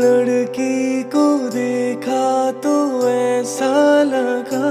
लड़की को देखा तो ऐसा लगा,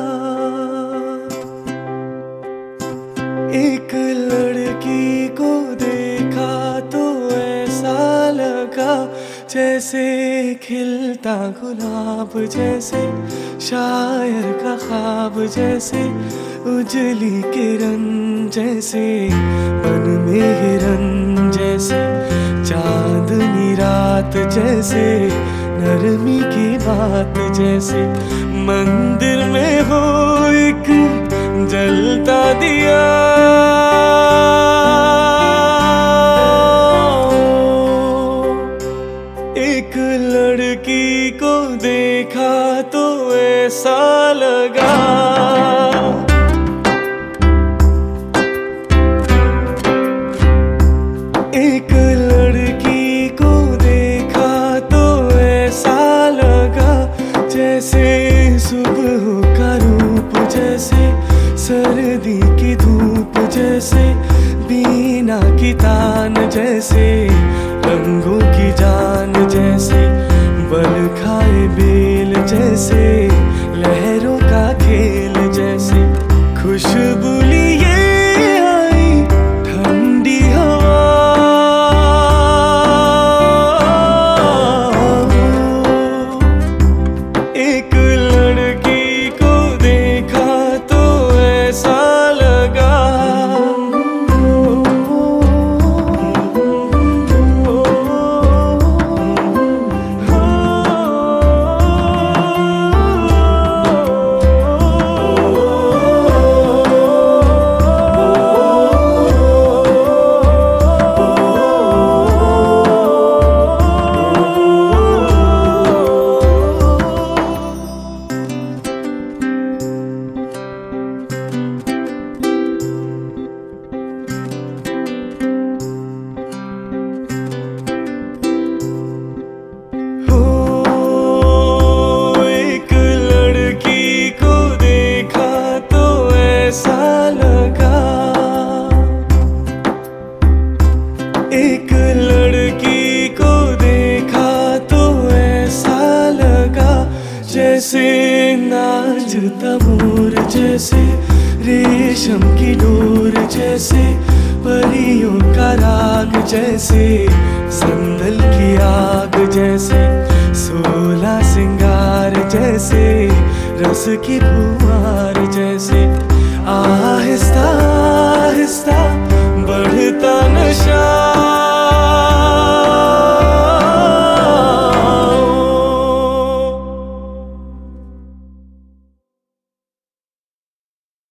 एक लड़की को देखा तो ऐसा लगा, जैसे खिलता गुलाब, जैसे शायर का ख्वाब, जैसे उजली किरण, जैसे मन में हिरन, जैसे चांदनी रात, जैसे नरमी की बात, जैसे मंदिर में हो एक जलता दिया। एक लड़की को देखा तो ऐसा लगा, एक लड़की को देखा तो ऐसा लगा, जैसे सुबह का रूप, जैसे सर्दी की धूप, जैसे बीना की तान, जैसे रंगों की जान, जैसे बल खाए बेल, जैसे लहरों का खेल, जैसे खुशबू लिए आई ठंडी हवा। एक लड़की को देखा तो ऐसा लगा, एक लड़की को देखा तो ऐसा लगा, जैसे नाचता मोर, जैसे रेशम की डोर, जैसे परियों का राग, जैसे संदल की आग, जैसे सोला सिंगार, जैसे रस की फुहार, जैसे आहिस्ता आहिस्ता बढ़ता नशा।